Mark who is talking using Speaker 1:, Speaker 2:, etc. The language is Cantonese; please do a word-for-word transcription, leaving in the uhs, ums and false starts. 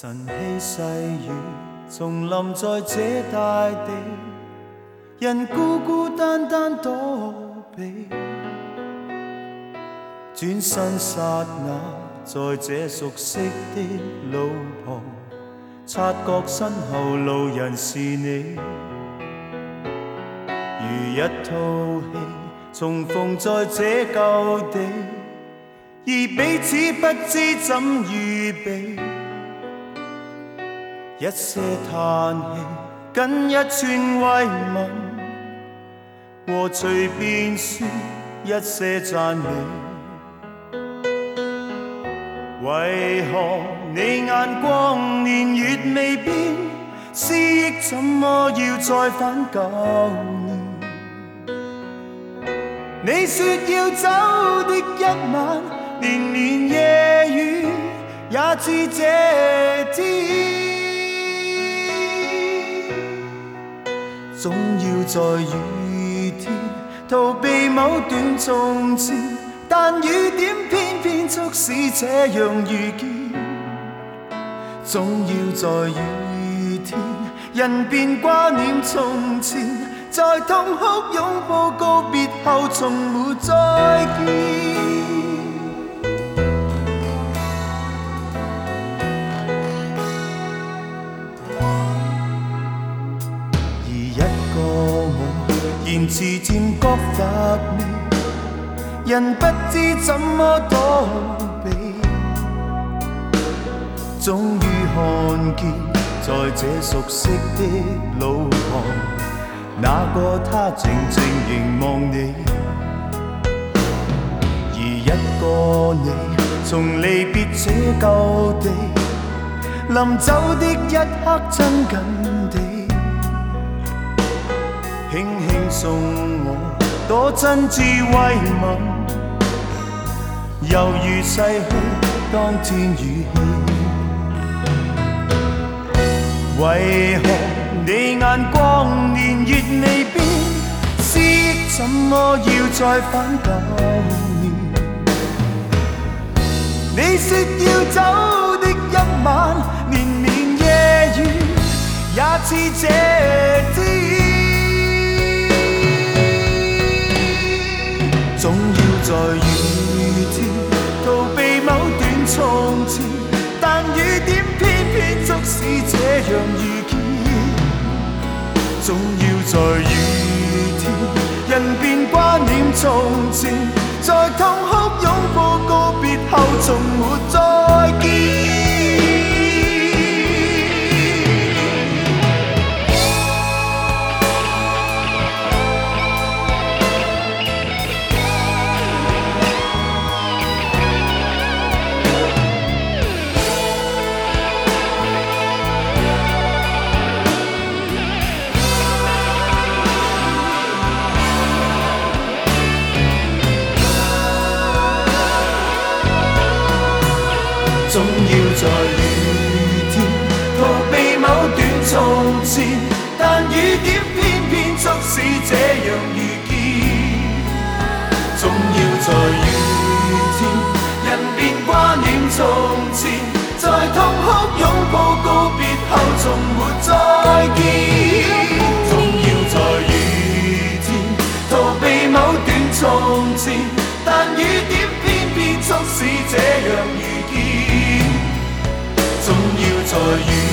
Speaker 1: 晨曦细雨重临在这大地，人孤孤单单躲避。转身刹那，在这熟悉的路旁，察觉身后路人是你，如一套戏重逢在这旧地，而彼此不知怎预备。一些叹气，跟一串慰问，和随便说一些赞美。为何你眼光年月未变，思忆怎么要再返旧年？你说要走的一晚，连绵夜雨也似这天。总要在雨天逃避某段从前，但雨点偏偏促使这样遇见。总要在雨天，人便挂念从前，在痛哭拥抱告别后，从没再见。言辞渐觉乏味，人不知怎么躲避，终于看见在这熟悉的路旁，那个他静静凝望你，而一个你从离别这旧地，临走的一刻亲近地。轻轻送我，多真挚慰問，猶如逝去當天語氣。為何你眼光年月未變，思憶怎麼要再返舊年？你說要走的一晚，連綿夜雨也似這天。總要在雨天逃避某段從前，但雨點偏偏促使這樣遇見。總要在雨天，人便掛念從前，在痛哭擁抱告別後，從沒再見。總要在雨天逃避某段從前，但雨點偏偏促使這樣遇見。總要在雨天，人便掛念從前，在痛哭擁抱告別後，從沒再見。總要在雨天逃避某段從前，但雨點偏偏促使這樣遇見。總要在雨